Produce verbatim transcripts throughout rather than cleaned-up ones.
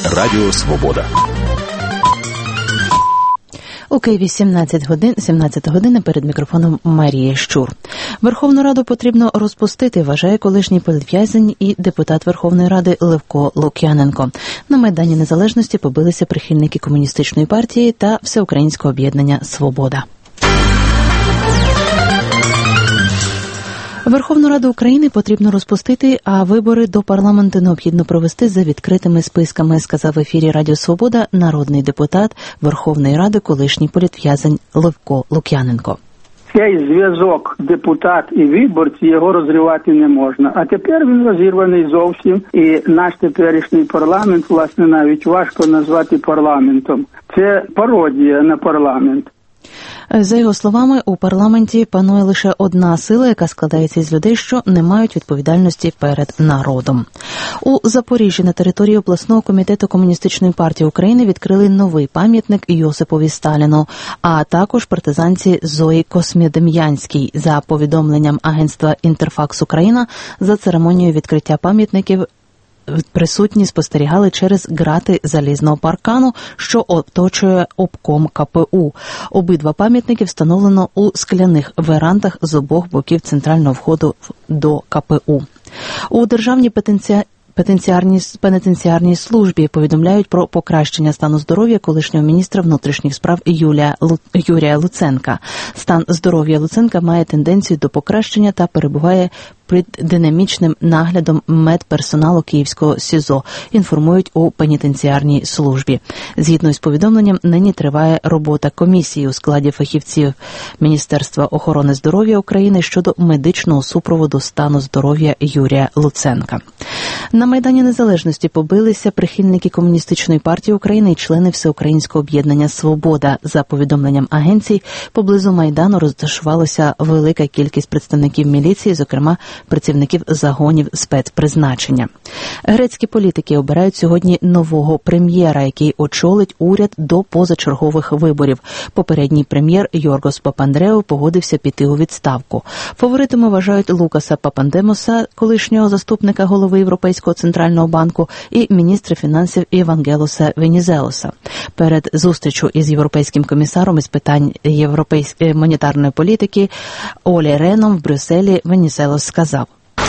Радіо Свобода. У Києві сімнадцять годин, сімнадцята година, перед мікрофоном Марія Щур. Верховну Раду потрібно розпустити, вважає колишній політв'язень і депутат Верховної Ради Левко Лук'яненко. На Майдані Незалежності побилися прихильники Комуністичної партії та Всеукраїнського об'єднання «Свобода». Верховну Раду України потрібно розпустити, а вибори до парламенту необхідно провести за відкритими списками, сказав в ефірі Радіо Свобода народний депутат Верховної Ради, колишній політв'язень Левко Лук'яненко. Цей зв'язок депутат і виборці, його розривати не можна. А тепер він розірваний зовсім, і наш теперішній парламент, власне, навіть важко назвати парламентом. Це пародія на парламент. За його словами, у парламенті панує лише одна сила, яка складається з людей, що не мають відповідальності перед народом. У Запоріжжі на території обласного комітету Комуністичної партії України відкрили новий пам'ятник Йосипові Сталіну, а також партизанці Зої Космодем'янській. За повідомленням агентства «Інтерфакс Україна», за церемонією відкриття пам'ятників присутні спостерігали через грати залізного паркану, що оточує обком ка пе у. Обидва пам'ятники встановлено у скляних верандах з обох боків центрального входу до ка пе у. У Державній петенція... пенітенціарній службі повідомляють про покращення стану здоров'я колишнього міністра внутрішніх справ Юлія Лу... Юрія Луценка. Стан здоров'я Луценка має тенденцію до покращення та перебуває під динамічним наглядом медперсоналу Київського СІЗО, інформують у пенітенціарній службі. Згідно із повідомленням, нині триває робота комісії у складі фахівців Міністерства охорони здоров'я України щодо медичного супроводу стану здоров'я Юрія Луценка. На Майдані Незалежності побилися прихильники Комуністичної партії України і члени Всеукраїнського об'єднання «Свобода». За повідомленням агенцій, поблизу Майдану розташувалася велика кількість представників міліції, зокрема працівників загонів спецпризначення. Грецькі політики обирають сьогодні нового прем'єра, який очолить уряд до позачергових виборів. Попередній прем'єр Йоргос Папандреу погодився піти у відставку. Фаворитами вважають Лукаса Папандемоса, колишнього заступника голови Європейського центрального банку, і міністра фінансів Івангелоса Венізелоса. Перед зустрічю із європейським комісаром із питань європейської монетарної політики Олі Реном в Брюсселі Венізелос сказав: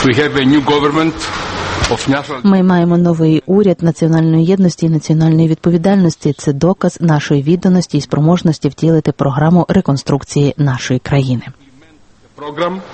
«Ми маємо новий уряд національної єдності і національної відповідальності. Це доказ нашої відданості і спроможності втілити програму реконструкції нашої країни».